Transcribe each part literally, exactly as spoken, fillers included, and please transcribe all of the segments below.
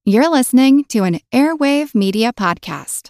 You're listening to an Airwave Media Podcast.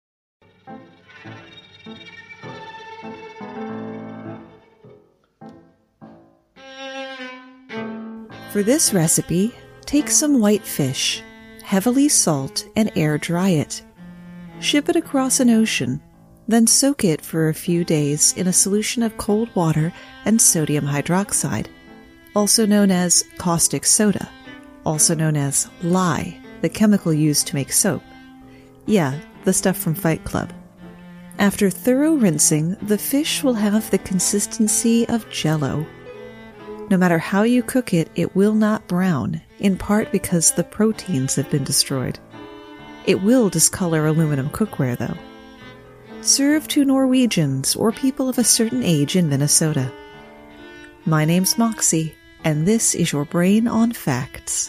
For this recipe, take some white fish, heavily salt and air dry it. Ship it across an ocean, then soak it for a few days in a solution of cold water and sodium hydroxide, also known as caustic soda, also known as lye, the chemical used to make soap. Yeah, the stuff from Fight Club. After thorough rinsing, the fish will have the consistency of Jell-O. No matter how you cook it, it will not brown, in part because the proteins have been destroyed. It will discolor aluminum cookware, though. Serve to Norwegians or people of a certain age in Minnesota. My name's Moxie, and this is your Brain on Facts.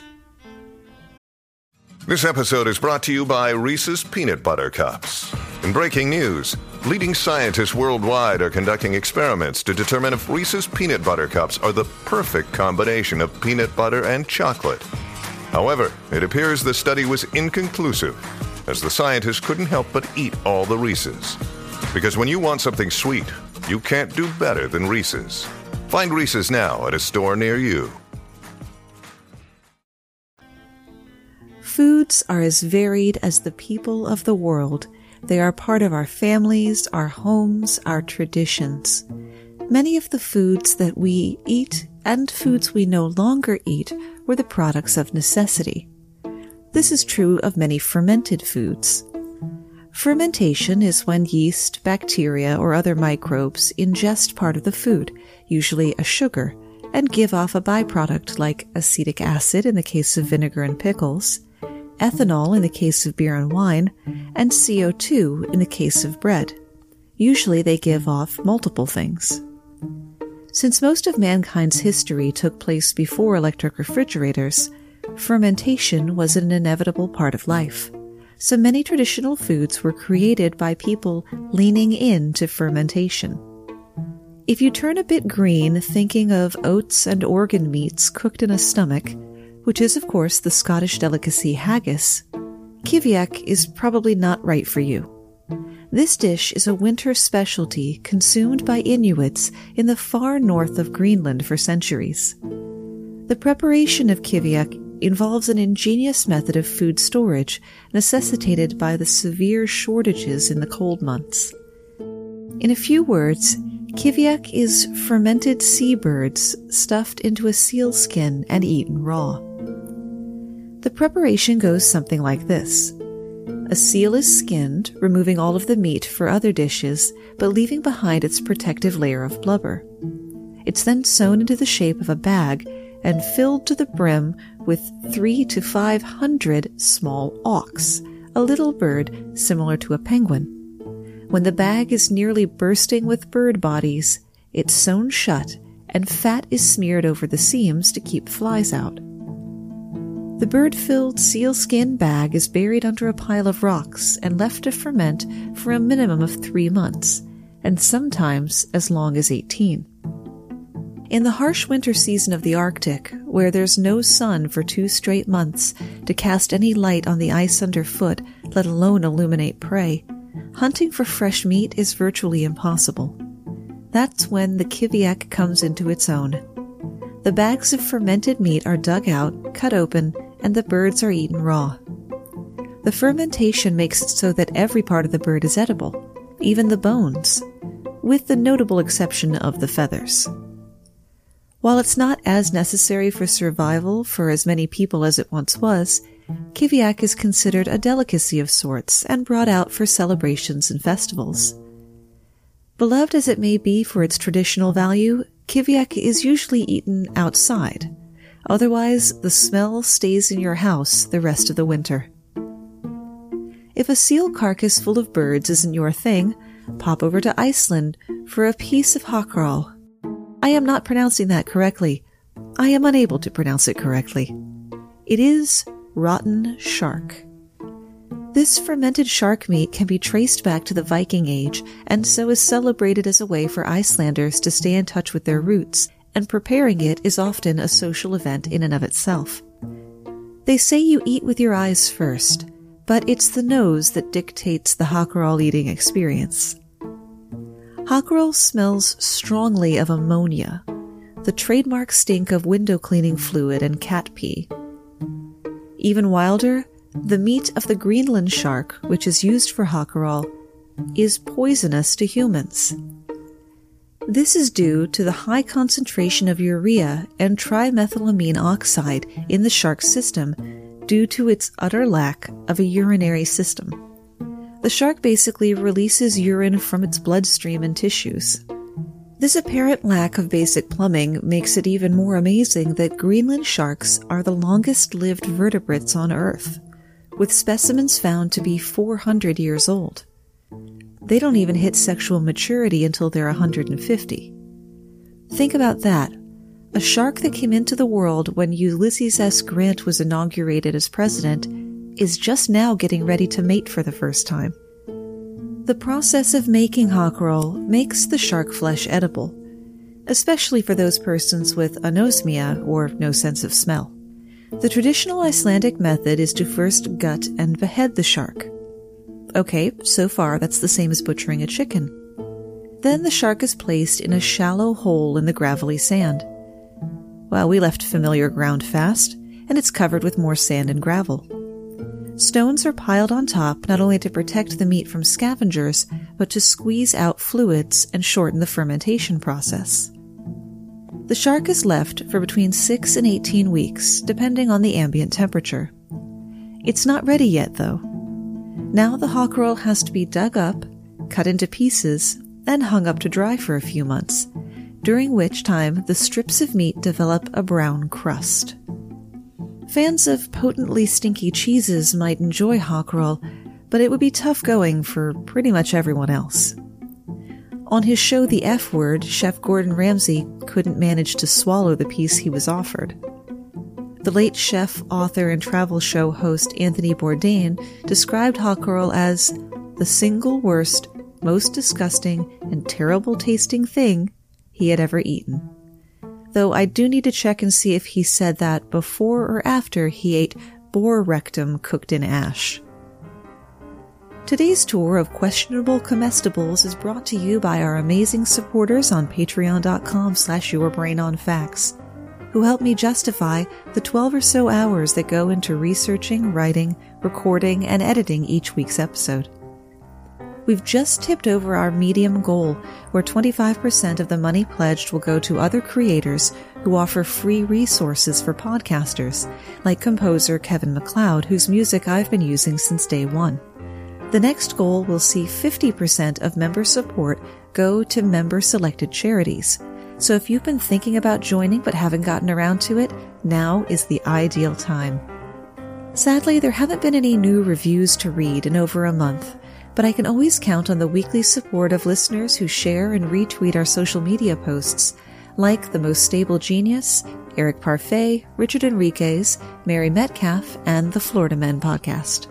This episode is brought to you by Reese's Peanut Butter Cups. In breaking news, leading scientists worldwide are conducting experiments to determine if Reese's Peanut Butter Cups are the perfect combination of peanut butter and chocolate. However, it appears the study was inconclusive, as the scientists couldn't help but eat all the Reese's. Because when you want something sweet, you can't do better than Reese's. Find Reese's now at a store near you. Foods are as varied as the people of the world. They are part of our families, our homes, our traditions. Many of the foods that we eat and foods we no longer eat were the products of necessity. This is true of many fermented foods. Fermentation is when yeast, bacteria, or other microbes ingest part of the food, usually a sugar, and give off a byproduct like acetic acid in the case of vinegar and pickles, ethanol in the case of beer and wine, and C O two in the case of bread. Usually they give off multiple things. Since most of mankind's history took place before electric refrigerators, fermentation was an inevitable part of life. So many traditional foods were created by people leaning into fermentation. If you turn a bit green thinking of oats and organ meats cooked in a stomach, which is, of course, the Scottish delicacy haggis, kiviak is probably not right for you. This dish is a winter specialty consumed by Inuits in the far north of Greenland for centuries. The preparation of kiviak involves an ingenious method of food storage necessitated by the severe shortages in the cold months. In a few words, kiviak is fermented seabirds stuffed into a seal skin and eaten raw. The preparation goes something like this. A seal is skinned, removing all of the meat for other dishes, but leaving behind its protective layer of blubber. It's then sewn into the shape of a bag and filled to the brim with three to five hundred small auks, a little bird similar to a penguin. When the bag is nearly bursting with bird bodies, it's sewn shut and fat is smeared over the seams to keep flies out. The bird-filled sealskin bag is buried under a pile of rocks and left to ferment for a minimum of three months, and sometimes as long as eighteen. In the harsh winter season of the Arctic, where there's no sun for two straight months to cast any light on the ice underfoot, let alone illuminate prey, hunting for fresh meat is virtually impossible. That's when the kiviak comes into its own. The bags of fermented meat are dug out, cut open, and the birds are eaten raw. The fermentation makes it so that every part of the bird is edible, even the bones, with the notable exception of the feathers. While it's not as necessary for survival for as many people as it once was, kiviak is considered a delicacy of sorts and brought out for celebrations and festivals. Beloved as it may be for its traditional value, kiviak is usually eaten outside. Otherwise, the smell stays in your house the rest of the winter. If a seal carcass full of birds isn't your thing, pop over to Iceland for a piece of hakral. I am not pronouncing that correctly. I am unable to pronounce it correctly. It is rotten shark. This fermented shark meat can be traced back to the Viking Age and so is celebrated as a way for Icelanders to stay in touch with their roots, and preparing it is often a social event in and of itself. They say you eat with your eyes first, but it's the nose that dictates the hockerel eating experience. Hockerel smells strongly of ammonia, the trademark stink of window cleaning fluid and cat pee. Even wilder, the meat of the Greenland shark, which is used for hockerel, is poisonous to humans. This is due to the high concentration of urea and trimethylamine oxide in the shark's system due to its utter lack of a urinary system. The shark basically releases urine from its bloodstream and tissues. This apparent lack of basic plumbing makes it even more amazing that Greenland sharks are the longest-lived vertebrates on Earth, with specimens found to be four hundred years old. They don't even hit sexual maturity until they're one hundred fifty. Think about that. A shark that came into the world when Ulysses S. Grant was inaugurated as president is just now getting ready to mate for the first time. The process of making hockerel makes the shark flesh edible, especially for those persons with anosmia or no sense of smell. The traditional Icelandic method is to first gut and behead the shark. Okay, so far that's the same as butchering a chicken. Then the shark is placed in a shallow hole in the gravelly sand. Well, we left familiar ground fast, and it's covered with more sand and gravel. Stones are piled on top not only to protect the meat from scavengers, but to squeeze out fluids and shorten the fermentation process. The shark is left for between six and eighteen weeks, depending on the ambient temperature. It's not ready yet, though. Now the hockerel has to be dug up, cut into pieces, and hung up to dry for a few months, during which time the strips of meat develop a brown crust. Fans of potently stinky cheeses might enjoy hockerel, but it would be tough going for pretty much everyone else. On his show The F Word, Chef Gordon Ramsay couldn't manage to swallow the piece he was offered. The late chef, author, and travel show host Anthony Bourdain described hockerel as the single worst, most disgusting, and terrible-tasting thing he had ever eaten. Though I do need to check and see if he said that before or after he ate boar rectum cooked in ash. Today's tour of questionable comestibles is brought to you by our amazing supporters on patreon.com slash yourbrainonfacts, who help me justify the twelve or so hours that go into researching, writing, recording, and editing each week's episode. We've just tipped over our medium goal, where twenty-five percent of the money pledged will go to other creators who offer free resources for podcasters, like composer Kevin MacLeod, whose music I've been using since day one. The next goal will see fifty percent of member support go to member-selected charities. So if you've been thinking about joining but haven't gotten around to it, now is the ideal time. Sadly, there haven't been any new reviews to read in over a month, but I can always count on the weekly support of listeners who share and retweet our social media posts, like The Most Stable Genius, Eric Parfait, Richard Enriquez, Mary Metcalf, and the Florida Men podcast.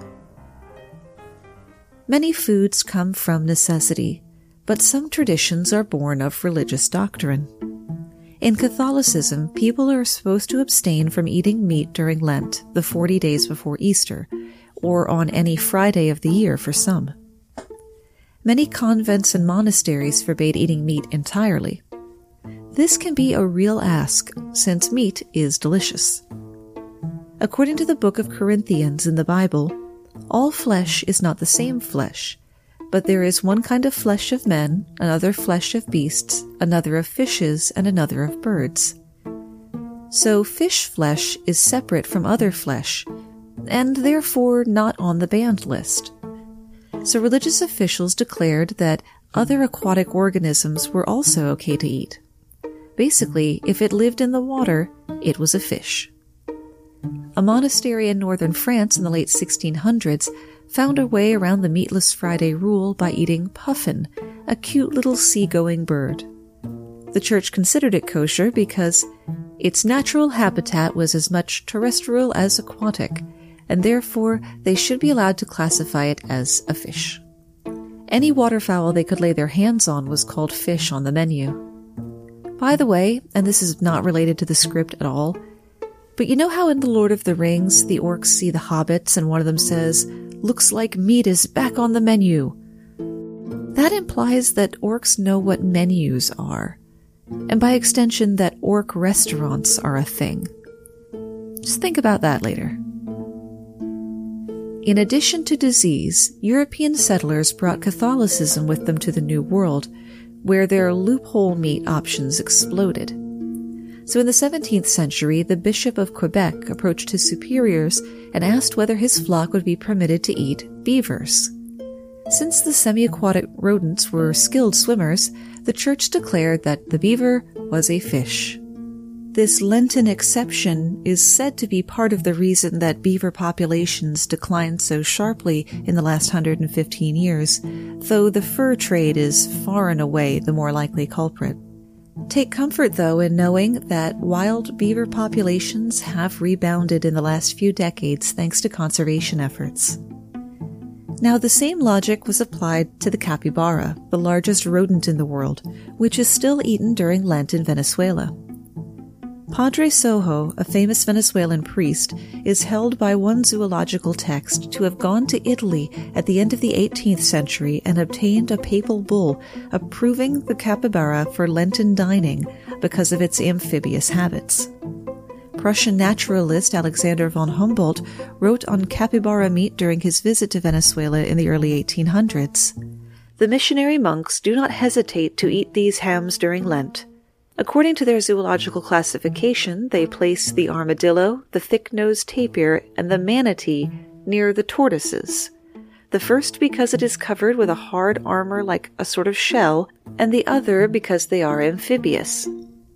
Many foods come from necessity, but some traditions are born of religious doctrine. In Catholicism, people are supposed to abstain from eating meat during Lent, the forty days before Easter, or on any Friday of the year for some. Many convents and monasteries forbade eating meat entirely. This can be a real ask, since meat is delicious. According to the book of Corinthians in the Bible, all flesh is not the same flesh, but there is one kind of flesh of men, another flesh of beasts, another of fishes, and another of birds. So fish flesh is separate from other flesh, and therefore not on the banned list. So religious officials declared that other aquatic organisms were also okay to eat. Basically, if it lived in the water, it was a fish. A monastery in northern France in the late sixteen hundreds found a way around the Meatless Friday rule by eating puffin, a cute little seagoing bird. The church considered it kosher because its natural habitat was as much terrestrial as aquatic, and therefore they should be allowed to classify it as a fish. Any waterfowl they could lay their hands on was called fish on the menu. By the way, and this is not related to the script at all, But you know how in The Lord of the Rings, the orcs see the hobbits and one of them says, "Looks like meat is back on the menu." That implies that orcs know what menus are, and by extension that orc restaurants are a thing. Just think about that later. In addition to disease, European settlers brought Catholicism with them to the New World, where their loophole meat options exploded. So in the seventeenth century, the Bishop of Quebec approached his superiors and asked whether his flock would be permitted to eat beavers. Since the semi-aquatic rodents were skilled swimmers, the church declared that the beaver was a fish. This Lenten exception is said to be part of the reason that beaver populations declined so sharply in the last one hundred fifteen years, though the fur trade is far and away the more likely culprit. Take comfort, though, in knowing that wild beaver populations have rebounded in the last few decades thanks to conservation efforts. Now, the same logic was applied to the capybara, the largest rodent in the world, which is still eaten during Lent in Venezuela. Padre Sojo, a famous Venezuelan priest, is held by one zoological text to have gone to Italy at the end of the eighteenth century and obtained a papal bull approving the capybara for Lenten dining because of its amphibious habits. Prussian naturalist Alexander von Humboldt wrote on capybara meat during his visit to Venezuela in the early eighteen hundreds. The missionary monks do not hesitate to eat these hams during Lent. According to their zoological classification, they place the armadillo, the thick-nosed tapir, and the manatee near the tortoises. The first because it is covered with a hard armor like a sort of shell, and the other because they are amphibious.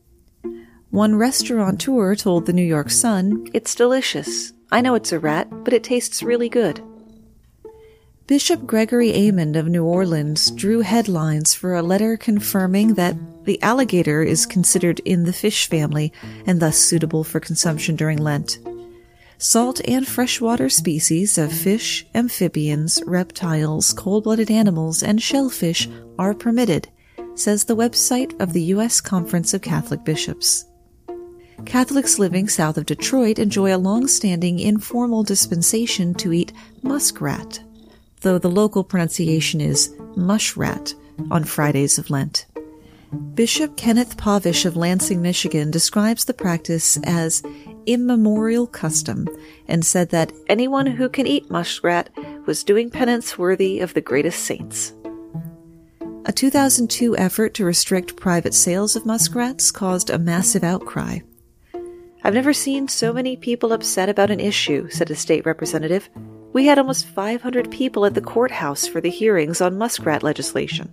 One restaurateur told the New York Sun, "It's delicious. I know it's a rat, but it tastes really good." Bishop Gregory Aymond of New Orleans drew headlines for a letter confirming that the alligator is considered in the fish family and thus suitable for consumption during Lent. Salt and freshwater species of fish, amphibians, reptiles, cold-blooded animals, and shellfish are permitted, says the website of the U S Conference of Catholic Bishops. Catholics living south of Detroit enjoy a long-standing informal dispensation to eat muskrat, though the local pronunciation is mushrat, on Fridays of Lent. Bishop Kenneth Pavish of Lansing, Michigan, describes the practice as immemorial custom and said that anyone who can eat muskrat was doing penance worthy of the greatest saints. A two thousand two effort to restrict private sales of muskrats caused a massive outcry. "I've never seen so many people upset about an issue," said a state representative. "We had almost five hundred people at the courthouse for the hearings on muskrat legislation."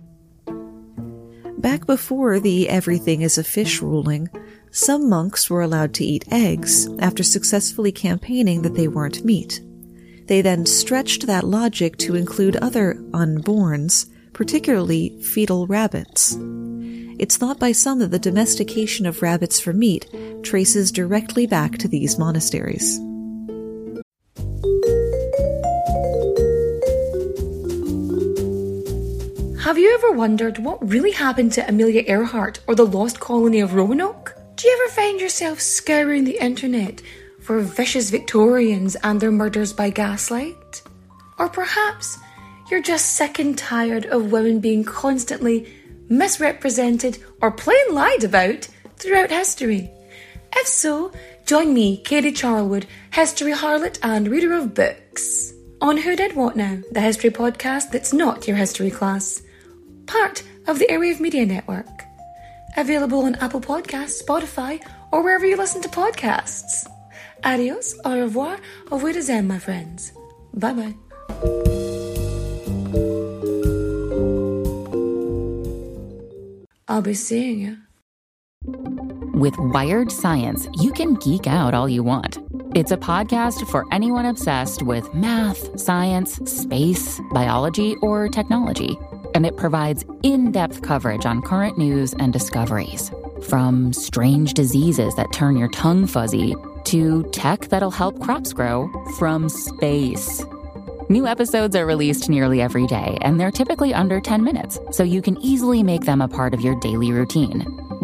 Back before the everything is a fish ruling, some monks were allowed to eat eggs after successfully campaigning that they weren't meat. They then stretched that logic to include other unborns, particularly fetal rabbits. It's thought by some that the domestication of rabbits for meat traces directly back to these monasteries. Have you ever wondered what really happened to Amelia Earhart or the lost colony of Roanoke? Do you ever find yourself scouring the internet for vicious Victorians and their murders by gaslight? Or perhaps you're just sick and tired of women being constantly misrepresented or plain lied about throughout history? If so, join me, Katie Charlwood, history harlot and reader of books, on Who Did What Now, the history podcast that's not your history class. Part of the Airwave Media Network. Available on Apple Podcasts, Spotify, or wherever you listen to podcasts. Adios, au revoir, au revoir, my friends. Bye-bye. I'll be seeing you. With Wired Science, you can geek out all you want. It's a podcast for anyone obsessed with math, science, space, biology, or technology. And it provides in-depth coverage on current news and discoveries. From strange diseases that turn your tongue fuzzy to tech that'll help crops grow from space. New episodes are released nearly every day, and they're typically under ten minutes, so you can easily make them a part of your daily routine.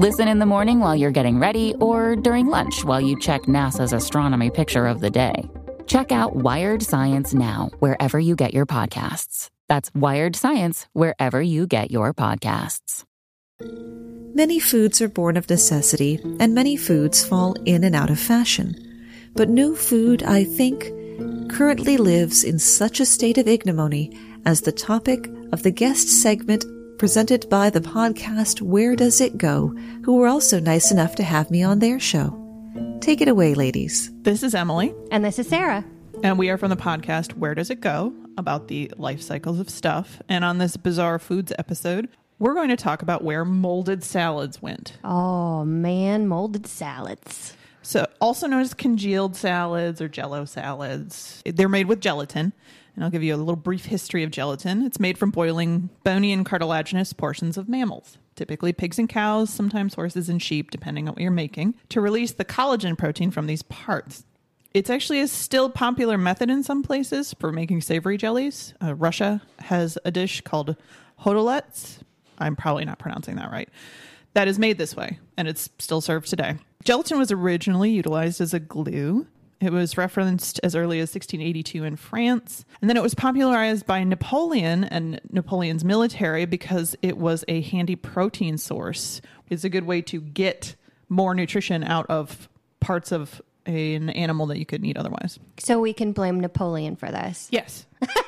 Listen in the morning while you're getting ready or during lunch while you check NASA's astronomy picture of the day. Check out Wired Science now, wherever you get your podcasts. That's Wired Science, wherever you get your podcasts. Many foods are born of necessity, and many foods fall in and out of fashion. But no food, I think, currently lives in such a state of ignominy as the topic of the guest segment presented by the podcast Where Does It Go?, who were also nice enough to have me on their show. Take it away, ladies. This is Emily. And this is Sarah. And we are from the podcast Where Does It Go?, about the life cycles of stuff. And on this bizarre foods episode, we're going to talk about where molded salads went. Oh, man, molded salads. So, also known as congealed salads or Jell-O salads. They're made with gelatin. And I'll give you a little brief history of gelatin. It's made from boiling bony and cartilaginous portions of mammals, typically pigs and cows, sometimes horses and sheep, depending on what you're making, to release the collagen protein from these parts. It's actually a still popular method in some places for making savory jellies. Uh, Russia has a dish called hodolets. I'm probably not pronouncing that right. That is made this way, and it's still served today. Gelatin was originally utilized as a glue. It was referenced as early as sixteen eighty-two in France. And then it was popularized by Napoleon and Napoleon's military because it was a handy protein source. It's a good way to get more nutrition out of parts of an animal that you couldn't eat otherwise. So we can blame Napoleon for this. Yes.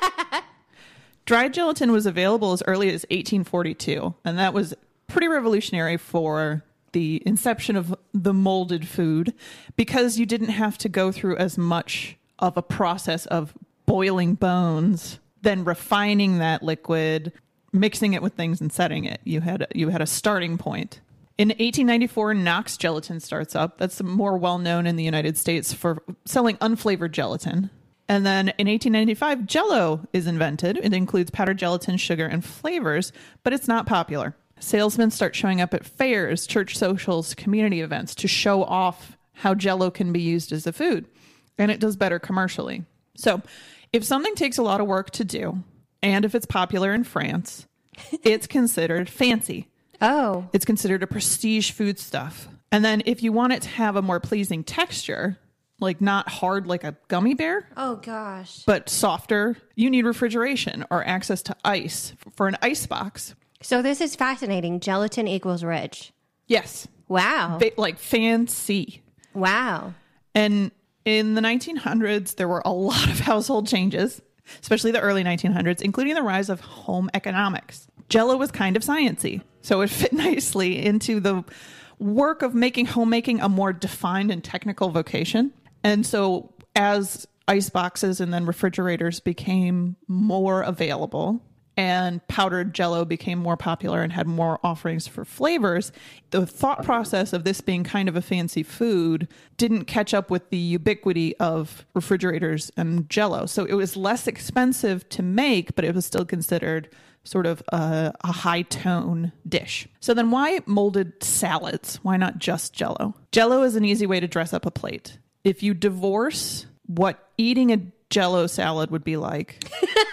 Dried gelatin was available as early as eighteen forty-two. And that was pretty revolutionary for the inception of the molded food because you didn't have to go through as much of a process of boiling bones, then refining that liquid, mixing it with things and setting it. You had you had a starting point. In eighteen ninety-four, Knox Gelatin starts up. That's more well known in the United States for selling unflavored gelatin. And then in eighteen ninety-five, Jell-O is invented. It includes powdered gelatin, sugar, and flavors, but it's not popular. Salesmen start showing up at fairs, church socials, community events to show off how Jell-O can be used as a food. And it does better commercially. So if something takes a lot of work to do, and if it's popular in France, it's considered fancy. Oh. It's considered a prestige foodstuff. And then if you want it to have a more pleasing texture, like not hard like a gummy bear, Oh, gosh. but softer, you need refrigeration or access to ice. For an ice box, So this is fascinating. Gelatin equals rich. yes, Wow. fa- like fancy. Wow. And in the nineteen hundreds, there were a lot of household changes, especially the early nineteen hundreds, including the rise of home economics. Jell-O was kind of sciencey, so it fit nicely into the work of making homemaking a more defined and technical vocation. And so as ice boxes and then refrigerators became more available and powdered Jell-O became more popular and had more offerings for flavors, the thought process of this being kind of a fancy food didn't catch up with the ubiquity of refrigerators and Jell-O. So it was less expensive to make, but it was still considered sort of a, a high tone dish. So then why molded salads? Why not just Jell-O? Jell-O is an easy way to dress up a plate. If you divorce what eating a Jell-O salad would be like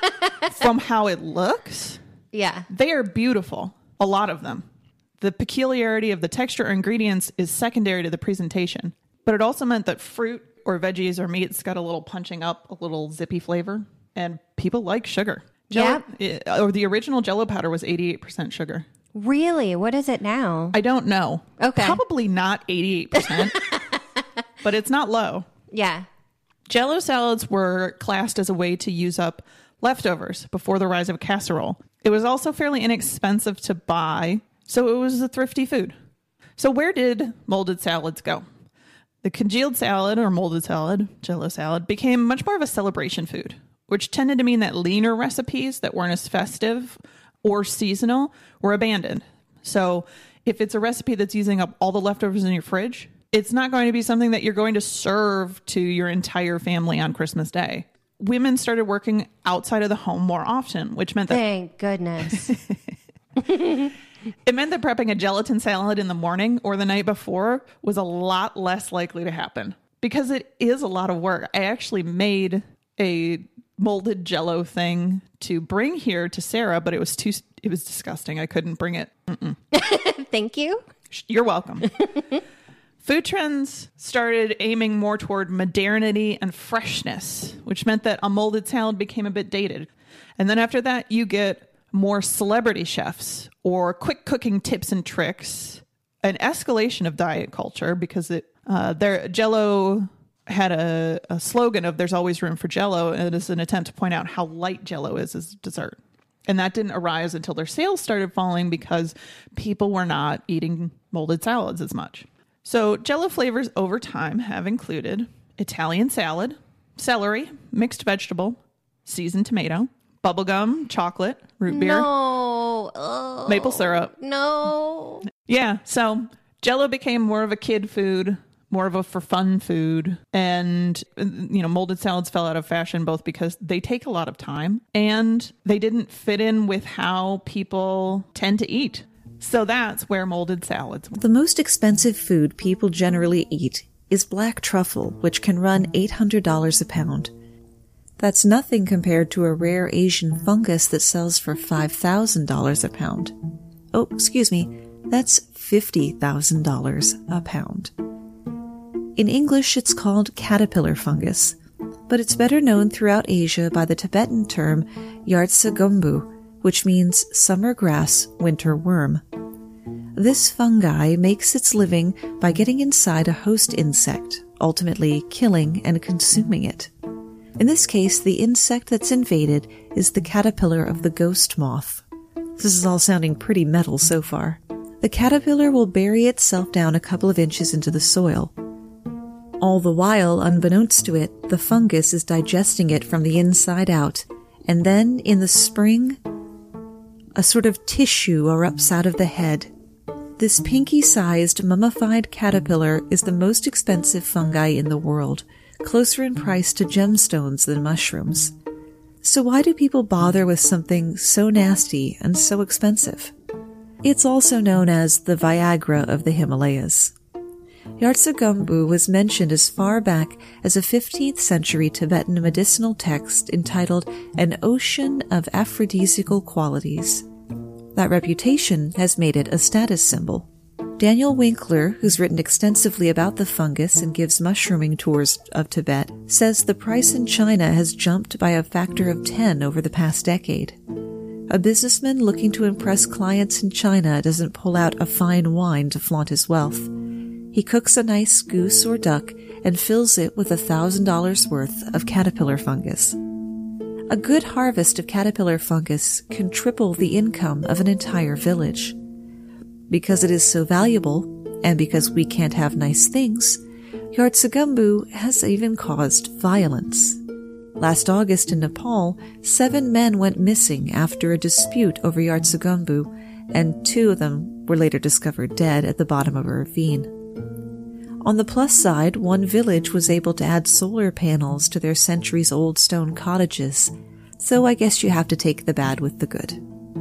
from how it looks, Yeah. they are beautiful. A lot of them. The peculiarity of the texture or ingredients is secondary to the presentation. But it also meant that fruit or veggies or meats got a little punching up, a little zippy flavor. And people like sugar. Jell-O, it- or the original Jell-O powder was eighty-eight percent sugar. Really? What is it now? I don't know. Okay. Probably not eighty-eight percent. But it's not low. Yeah. Jell-O salads were classed as a way to use up leftovers before the rise of casserole. It was also fairly inexpensive to buy, so it was a thrifty food. So where did molded salads go? The congealed salad or molded salad, Jell-O salad, became much more of a celebration food, which tended to mean that leaner recipes that weren't as festive or seasonal were abandoned. So if it's a recipe that's using up all the leftovers in your fridge, it's not going to be something that you're going to serve to your entire family on Christmas Day. Women started working outside of the home more often, which meant that Thank goodness. it meant that prepping a gelatin salad in the morning or the night before was a lot less likely to happen because it is a lot of work. I actually made a molded Jell-O thing to bring here to Sarah, but it was too, it was disgusting. I couldn't bring it. Mm-mm. Thank you. You're welcome. Food trends started aiming more toward modernity and freshness, which meant that a molded salad became a bit dated. And then after that, you get more celebrity chefs or quick cooking tips and tricks, an escalation of diet culture because it uh, their Jell-O had a, a slogan of "There's always room for Jell-O," and it is an attempt to point out how light Jell-O is as dessert. And that didn't arise until their sales started falling because people were not eating molded salads as much. So Jell-O flavors over time have included Italian salad, celery, mixed vegetable, seasoned tomato, bubblegum, chocolate, root beer, No. Oh, maple syrup. No. Yeah, so Jell-O became more of a kid food, more of a for fun food. And, you know, molded salads fell out of fashion both because they take a lot of time and they didn't fit in with how people tend to eat. So that's where molded salads. The most expensive food people generally eat is black truffle, which can run eight hundred dollars a pound. That's nothing compared to a rare Asian fungus that sells for five thousand dollars a pound. Oh, excuse me, that's fifty thousand dollars a pound. In English, it's called caterpillar fungus, but it's better known throughout Asia by the Tibetan term yartsagumbu, which means summer grass, winter worm. This fungi makes its living by getting inside a host insect, ultimately killing and consuming it. In this case, the insect that's invaded is the caterpillar of the ghost moth. This is all sounding pretty metal so far. The caterpillar will bury itself down a couple of inches into the soil. All the while, unbeknownst to it, the fungus is digesting it from the inside out, and then, in the spring, a sort of tissue erupts out of the head. This pinky-sized, mummified caterpillar is the most expensive fungi in the world, closer in price to gemstones than mushrooms. So why do people bother with something so nasty and so expensive? It's also known as the Viagra of the Himalayas. Yartsagumbu was mentioned as far back as a fifteenth century Tibetan medicinal text entitled An Ocean of Aphrodisiacal Qualities. That reputation has made it a status symbol. Daniel Winkler, who's written extensively about the fungus and gives mushrooming tours of Tibet, says the price in China has jumped by a factor of ten over the past decade. A businessman looking to impress clients in China doesn't pull out a fine wine to flaunt his wealth. He cooks a nice goose or duck and fills it with a thousand dollars worth of caterpillar fungus. A good harvest of caterpillar fungus can triple the income of an entire village. Because it is so valuable, and because we can't have nice things, Yartsagumbu has even caused violence. Last August in Nepal, seven men went missing after a dispute over Yartsagumbu, and two of them were later discovered dead at the bottom of a ravine. On the plus side, one village was able to add solar panels to their centuries-old stone cottages, so I guess you have to take the bad with the good.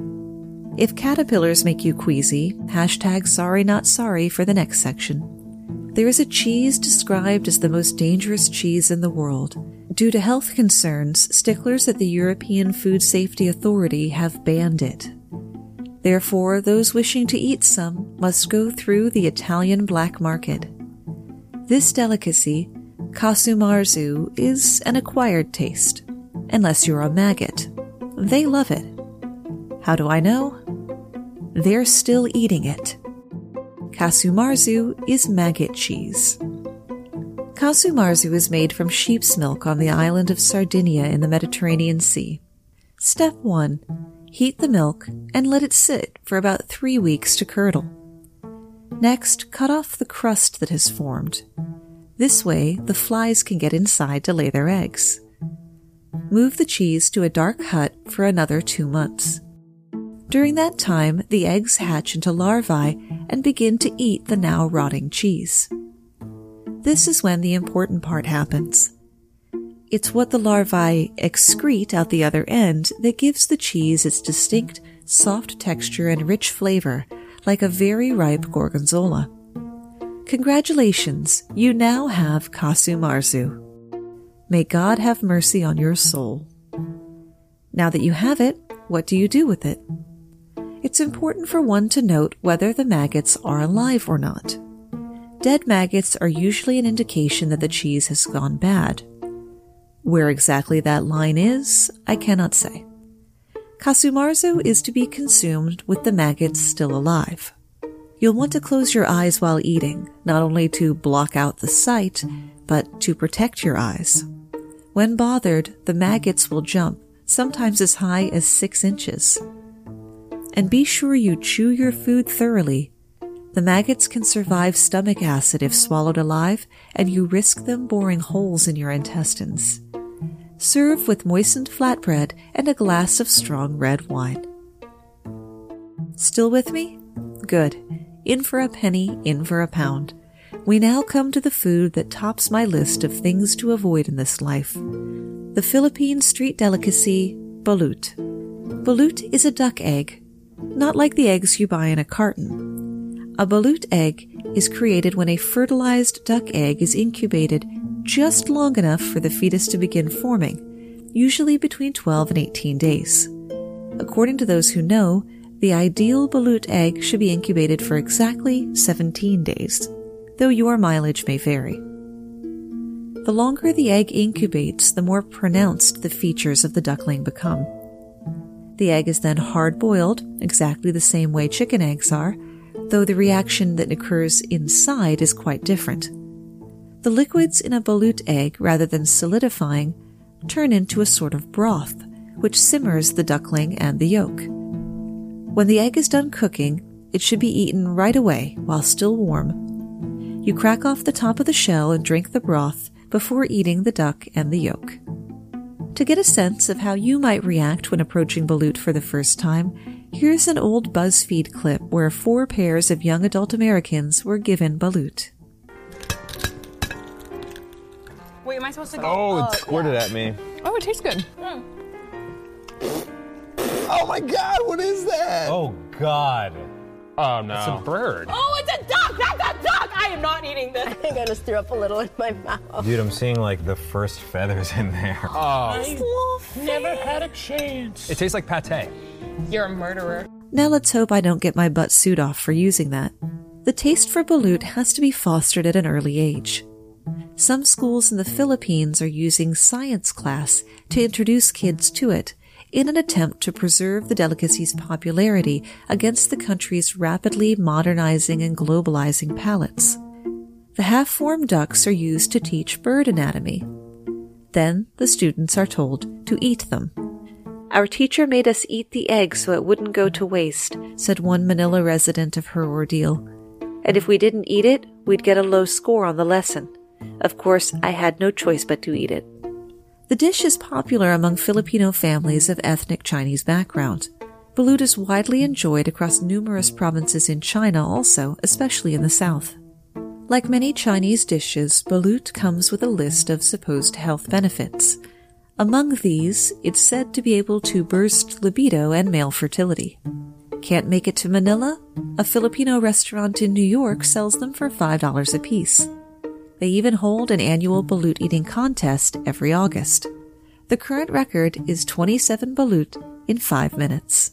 If caterpillars make you queasy, hashtag sorry not sorry for the next section. There is a cheese described as the most dangerous cheese in the world. Due to health concerns, sticklers at the European Food Safety Authority have banned it. Therefore, those wishing to eat some must go through the Italian black market. This delicacy, casu marzu, is an acquired taste, unless you're a maggot. They love it. How do I know? They're still eating it. Casu marzu is maggot cheese. Casu marzu is made from sheep's milk on the island of Sardinia in the Mediterranean Sea. Step one. Heat the milk and let it sit for about three weeks to curdle. Next, cut off the crust that has formed. This way, the flies can get inside to lay their eggs. Move the cheese to a dark hut for another two months. During that time, the eggs hatch into larvae and begin to eat the now rotting cheese. This is when the important part happens. It's what the larvae excrete out the other end that gives the cheese its distinct, soft texture and rich flavor, like a very ripe gorgonzola. Congratulations, you now have casu marzu. May God have mercy on your soul. Now that you have it, what do you do with it? it's important for one to note whether the maggots are alive or not. Dead maggots are usually an indication that the cheese has gone bad. Where exactly that line is, I cannot say. Kasumarzu is to be consumed with the maggots still alive. You'll want to close your eyes while eating, not only to block out the sight, but to protect your eyes. When bothered, the maggots will jump, sometimes as high as six inches. And be sure you chew your food thoroughly. The maggots can survive stomach acid if swallowed alive, and you risk them boring holes in your intestines. Serve with moistened flatbread and a glass of strong red wine. Still with me? Good. In for a penny, in for a pound. We now come to the food that tops my list of things to avoid in this life. The Philippine street delicacy, balut. Balut is a duck egg, not like the eggs you buy in a carton. A balut egg is created when a fertilized duck egg is incubated just long enough for the fetus to begin forming, usually between twelve and eighteen days. According to those who know, the ideal balut egg should be incubated for exactly seventeen days, though your mileage may vary. The longer the egg incubates, the more pronounced the features of the duckling become. The egg is then hard-boiled, exactly the same way chicken eggs are, though the reaction that occurs inside is quite different. The liquids in a balut egg, rather than solidifying, turn into a sort of broth, which simmers the duckling and the yolk. When the egg is done cooking, it should be eaten right away while still warm. You crack off the top of the shell and drink the broth before eating the duck and the yolk. To get a sense of how you might react when approaching balut for the first time, here's an old BuzzFeed clip where four pairs of young adult Americans were given balut. Wait, am I supposed to go? Oh, it uh, squirted yeah. at me. Oh, it tastes good. Mm. Oh my God, what is that? Oh God. Oh no. It's a bird. Oh, it's a duck! That's a duck! I am not eating this. I think I just threw up a little in my mouth. Dude, I'm seeing like the first feathers in there. Oh. Never had a chance. It tastes like pate. You're a murderer. Now let's hope I don't get my butt suit off for using that. The taste for balut has to be fostered at an early age. Some schools in the Philippines are using science class to introduce kids to it in an attempt to preserve the delicacy's popularity against the country's rapidly modernizing and globalizing palates. The half-formed ducks are used to teach bird anatomy. Then the students are told to eat them. Our teacher made us eat the egg so it wouldn't go to waste, said one Manila resident of her ordeal. And if we didn't eat it, we'd get a low score on the lesson. Of course, I had no choice but to eat it. The dish is popular among Filipino families of ethnic Chinese background. Balut is widely enjoyed across numerous provinces in China also, especially in the south. Like many Chinese dishes, balut comes with a list of supposed health benefits. Among these, it's said to be able to burst libido and male fertility. Can't make it to Manila? A Filipino restaurant in New York sells them for five dollars a piece. They even hold an annual balut eating contest every August. The current record is twenty-seven balut in five minutes.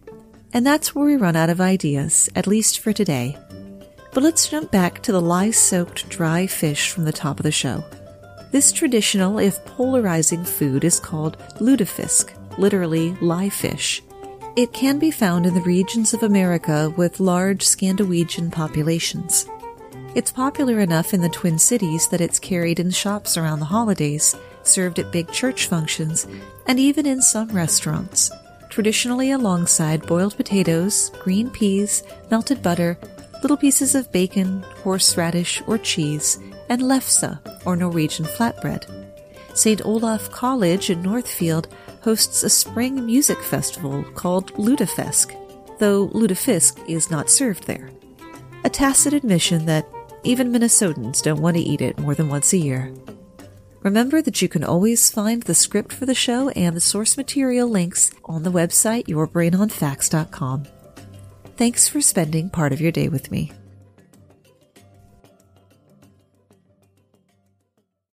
And that's where we run out of ideas, at least for today. But let's jump back to the lye-soaked dry fish from the top of the show. This traditional, if polarizing food is called lutefisk, literally lye fish. It can be found in the regions of America with large Scandinavian populations. It's popular enough in the Twin Cities that it's carried in shops around the holidays, served at big church functions, and even in some restaurants, traditionally alongside boiled potatoes, green peas, melted butter, little pieces of bacon, horseradish, or cheese, and lefse, or Norwegian flatbread. Saint Olaf College in Northfield hosts a spring music festival called Lutefisk, though lutefisk is not served there. A tacit admission that even Minnesotans don't want to eat it more than once a year. Remember that you can always find the script for the show and the source material links on the website your brain on facts dot com. Thanks for spending part of your day with me.